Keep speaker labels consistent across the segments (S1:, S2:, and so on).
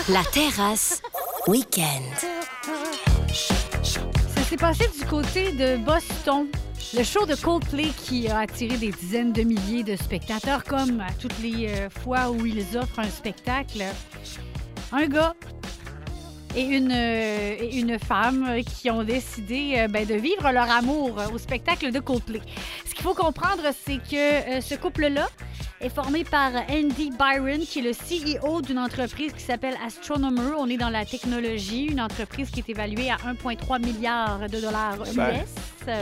S1: La terrasse week-end.
S2: Ça s'est passé du côté de Boston. Le show de Coldplay qui a attiré des dizaines de milliers de spectateurs, comme à toutes les fois où ils offrent un spectacle. Un gars et une femme qui ont décidé de vivre leur amour au spectacle de Coldplay. Ce qu'il faut comprendre, c'est que ce couple-là est formé par Andy Byron, qui est le CEO d'une entreprise qui s'appelle Astronomer. On est dans la technologie, une entreprise qui est évaluée à 1,3 milliard de dollars US.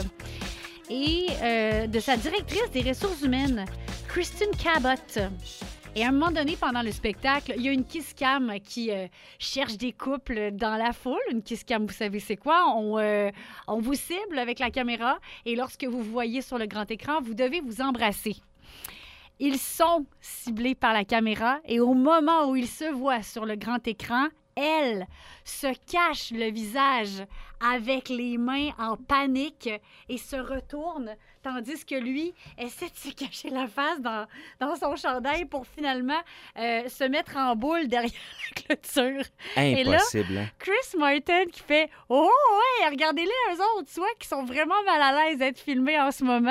S2: Et de sa directrice des ressources humaines, Kristen Cabot. Et à un moment donné, pendant le spectacle, il y a une kiss cam qui cherche des couples dans la foule. Une kiss cam, vous savez c'est quoi? On vous cible avec la caméra et lorsque vous voyez sur le grand écran, vous devez vous embrasser. Ils sont ciblés par la caméra et au moment où ils se voient sur le grand écran, elle se cache le visage avec les mains en panique et se retourne, tandis que lui essaie de se cacher la face dans son chandail pour finalement se mettre en boule derrière la clôture.
S3: Impossible.
S2: Et là, Chris Martin qui fait « Oh, ouais, regardez-les eux autres, soit qui sont vraiment mal à l'aise d'être filmés en ce moment. »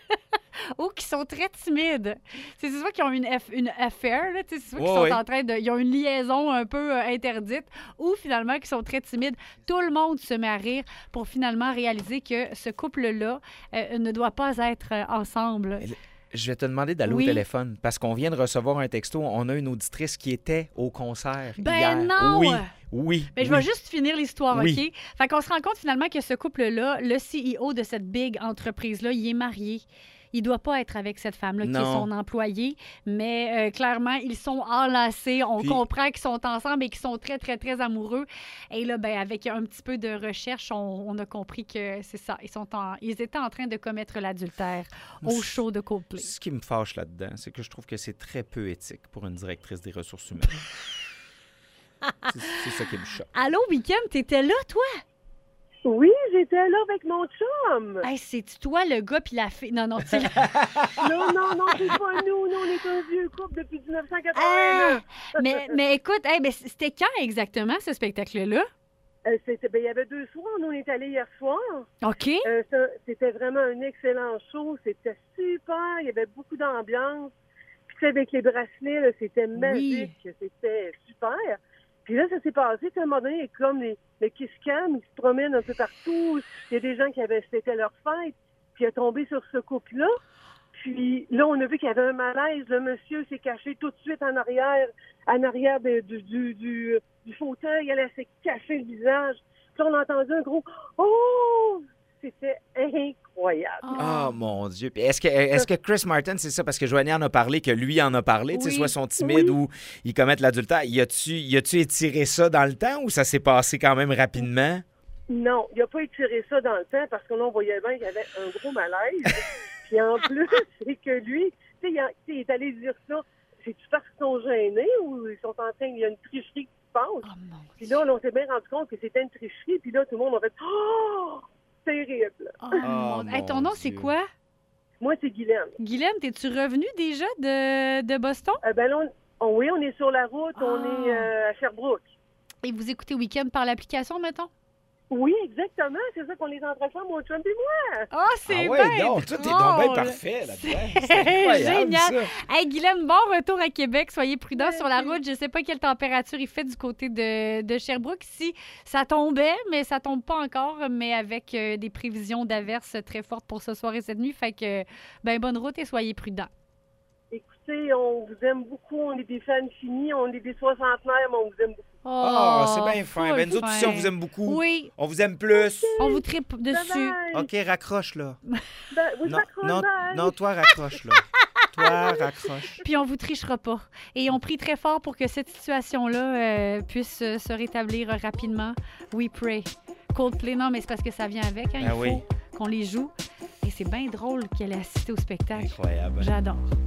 S2: ou qui sont très timides. C'est soit qu'ils ont une affaire, là, c'est soit qu'ils sont en train de... Ils ont une liaison un peu interdite, ou finalement qu'ils sont très timides. Tout le monde se met à rire pour finalement réaliser que ce couple-là ne doit pas être ensemble.
S3: Je vais te demander d'aller au téléphone, parce qu'on vient de recevoir un texto. On a une auditrice qui était au concert hier.
S2: Non!
S3: Oui.
S2: Mais je vais juste finir l'histoire, OK? Fait qu'on se rend compte finalement que ce couple-là, le CEO de cette big entreprise-là, il est marié. Il ne doit pas être avec cette femme-là qui est son employé, mais clairement, ils sont enlacés. On comprend qu'ils sont ensemble et qu'ils sont très, très, très amoureux. Et là, avec un petit peu de recherche, on a compris que c'est ça. Ils étaient en train de commettre l'adultère au show de Coldplay.
S3: Ce qui me fâche là-dedans, c'est que je trouve que c'est très peu éthique pour une directrice des ressources humaines. c'est ça qui me choque.
S2: Allô, Week-end, t'étais là, toi?
S4: Oui, j'étais là avec mon chum.
S2: Hey, c'est-tu toi le gars puis la fille? Non,
S4: non, c'est pas nous. Nous, on est un vieux couple depuis 1989.
S2: Mais écoute, c'était quand exactement ce spectacle-là?
S4: Il y avait 2 soirs. Nous, on est allés hier soir.
S2: OK.
S4: C'était vraiment un excellent show. C'était super. Il y avait beaucoup d'ambiance. Puis avec les bracelets, là, c'était magique. Oui. C'était super. Puis là, ça s'est passé, à un moment donné, comme les kiss cam, ils se promènent un peu partout. Il y a des gens c'était leur fête, puis il a tombé sur ce couple-là. Puis là, on a vu qu'il y avait un malaise. Le monsieur s'est caché tout de suite en arrière du fauteuil. Elle s'est caché le visage. Puis là, on a entendu un gros « Oh! » C'était incroyable.
S3: Oh mon Dieu. Puis est-ce que Chris Martin, c'est ça? Parce que Joanie en a parlé, que lui en a parlé, soit ils sont timides ou ils commettent l'adultère. Y a-tu étiré ça dans le temps ou ça s'est passé quand même rapidement?
S4: Non, il n'a pas étiré ça dans le temps parce que là, on voyait bien qu'il y avait un gros malaise. Puis en plus, c'est que lui, il est allé dire ça. C'est-tu parce qu'ils sont gênés ou ils sont en train... Il y a une tricherie qui se passe. Puis là, on s'est bien rendu compte que c'était une tricherie. Puis là, tout le monde a fait « Oh! » Terrible.
S2: Ton nom, c'est quoi?
S4: Moi, c'est Guylaine.
S2: Guylaine, t'es-tu revenue déjà de Boston?
S4: Oui, on est sur la route. On est à Sherbrooke.
S2: Et vous écoutez Week-end par l'application, mettons?
S4: Oui, exactement. C'est ça qu'on est en train de faire, mon chum et moi.
S2: C'est bien
S3: tout est donc bien parfait là-dedans.
S2: C'est génial. Hey, Guylaine, bon retour à Québec. Soyez prudents sur la route. Je ne sais pas quelle température il fait du côté de Sherbrooke. Ici, ça tombait, mais ça tombe pas encore, mais avec des prévisions d'averses très fortes pour ce soir et cette nuit. Fait que, bonne route et soyez prudents.
S4: Écoutez, on vous aime beaucoup. On est des fans finis. On est des soixantenaires, mais on vous aime beaucoup.
S3: C'est bien fin. Nous autres aussi, on vous aime beaucoup.
S2: Oui.
S3: On vous aime plus.
S2: Okay. On vous tripe dessus.
S4: Bye-bye.
S3: OK, raccroche, là.
S4: Non,
S3: toi, raccroche, là. Toi, raccroche.
S2: Puis on vous trichera pas. Et on prie très fort pour que cette situation-là puisse se rétablir rapidement. We pray. Coldplay, non, mais c'est parce que ça vient avec. Il faut qu'on les joue. Et c'est bien drôle qu'elle ait assisté au spectacle.
S3: Incroyable.
S2: J'adore.